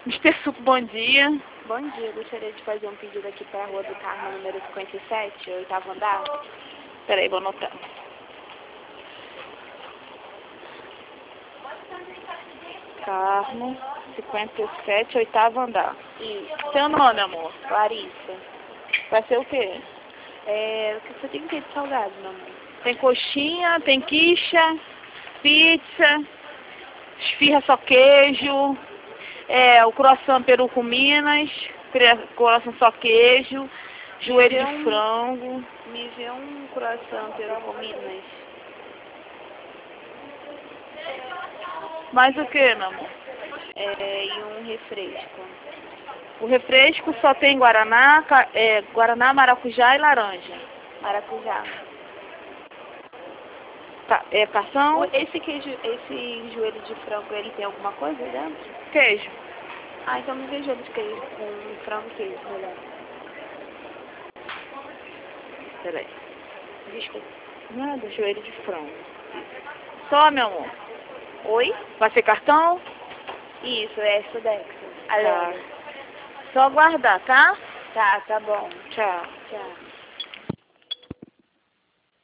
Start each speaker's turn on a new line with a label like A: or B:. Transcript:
A: Mister Suco, bom dia.
B: Bom dia, gostaria de fazer um pedido aqui para a Rua do Carmo, número 57, 8º andar.
A: Peraí, vou anotar. Carmo, 57, 8º andar.
B: Isso.
A: Seu nome, amor?
B: Larissa.
A: Vai ser o quê?
B: O que você tem que ter de salgado, meu amor?
A: Tem coxinha, tem quicha, pizza, esfirra só queijo, o croissant peru com Minas, croissant só queijo, joelho de frango.
B: Me vê um croissant peru com Minas.
A: Mais o que, meu amor?
B: E um refresco.
A: O refresco só tem guaraná, guaraná, maracujá e laranja.
B: Maracujá.
A: Carção?
B: Esse joelho de frango, ele tem alguma coisa dentro?
A: Queijo.
B: Então me vê joelho de queijo com frango e queijo, melhor.
A: Peraí.
B: Desculpa.
A: Nada, joelho de frango. Só, meu amor.
B: Oi?
A: Vai ser cartão?
B: Isso, é Sudex.
A: Tá. Só aguardar, tá?
B: Tá bom.
A: Tchau.
B: Tchau.